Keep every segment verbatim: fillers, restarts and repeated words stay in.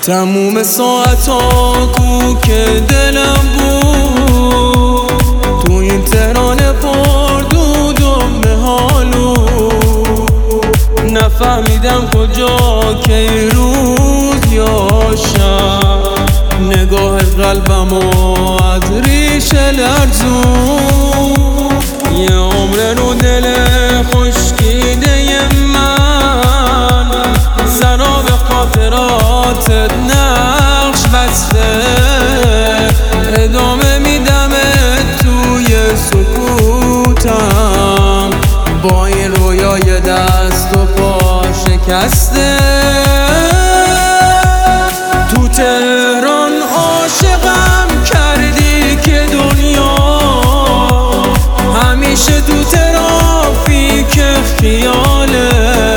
تموم ساعتا کو که دلم بود تو این تهران پر دود و محالو نفهمیدم کجا که روز یا شب نگاه قلبمو از ریشه لرزون یه عمر رو دل خشکیده من سراب خاطراتت نقش بسته ادامه میدم توی سکوتم با این رویای دست و پا شکسته تو تهران عاشقم کردی که دنیا همیشه تو ترافیک خیاله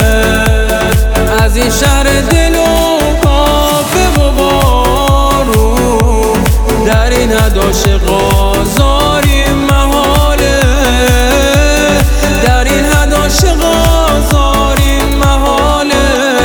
از این شهر دل و کافه و بارون در این هداش غازاری محاله در این هداش غازاری محاله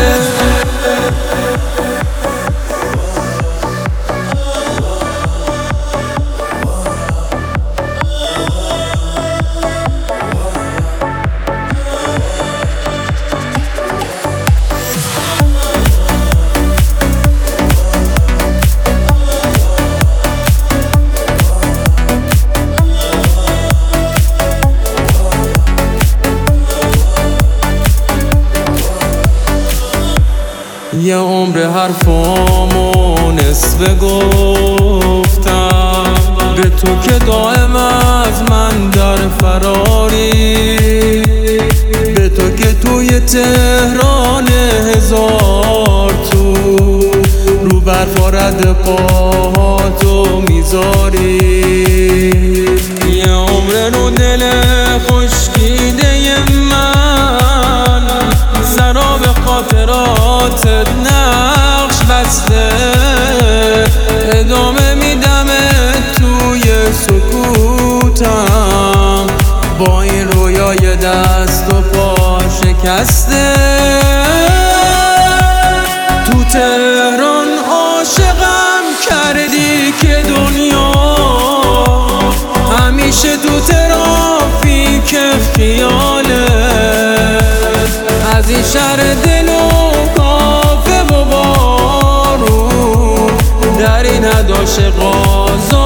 یه عمر حرفامو نصفه گفتم به تو که دائم از من در فراری به تو که توی تهران هزار تو رو برف و رد پاهاتو میذاری یه عمر رو دل خشکیده من سراب خاطراتت نقش بسته ادامه میدم توی سکوتم با این رویای دست و پا شکسته تو تهران عاشقم کردی که دنیا همیشه تو ترافیک خیاله از این شهر دل و کافه و بارون در این هداش غازا